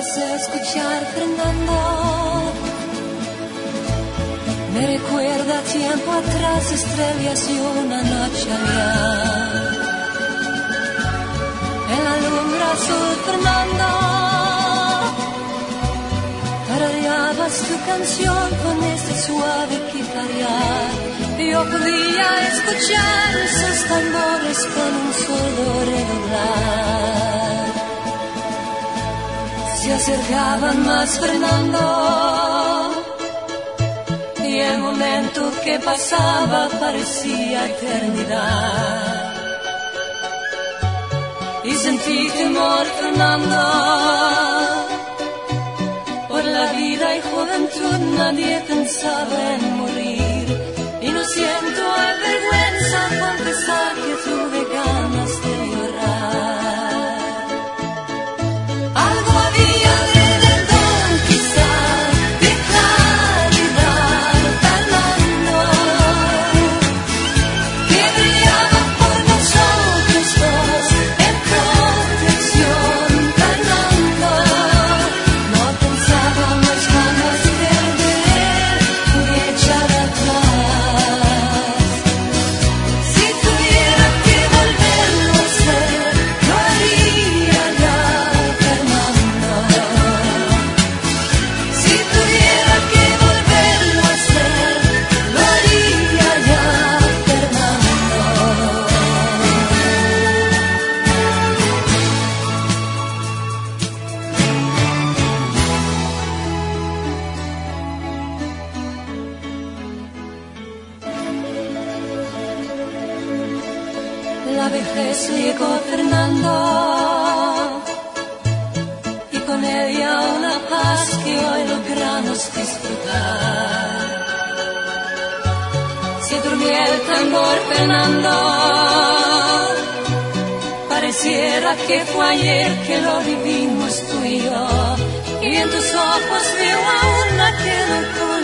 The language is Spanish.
hace escuchar Fernando. Me recuerda tiempo atrás, estrellas y una noche allá. En la lumbre azul, Fernando, tarareabas tu canción con este suave kikariar. Yo podía escuchar esos tambores con un sordo redoblar. Se acercaban más, Fernando, y el momento que pasaba parecía eternidad. Y sentí temor, Fernando, por la vida y juventud. Nadie pensaba en morir, y no siento vergüenza confesar que tuve ganas de llorar. Algo había de don, quizá, de claridad, Fernando, que brillaba por nosotros dos en protección, Fernando. No pensábamos jamás perder ni echar atrás. Si tuviera que volverlo a hacer, lo haría ya, Fernando. Si tuviera que volverlo a hacer, lo haría ya, Fernando. La vejez llegó, Fernando, y con ella una paz que hoy logramos disfrutar. Se durmió el tambor, Fernando, pareciera que fue ayer que lo vivimos tú y yo, y en tus ojos veo aún aquel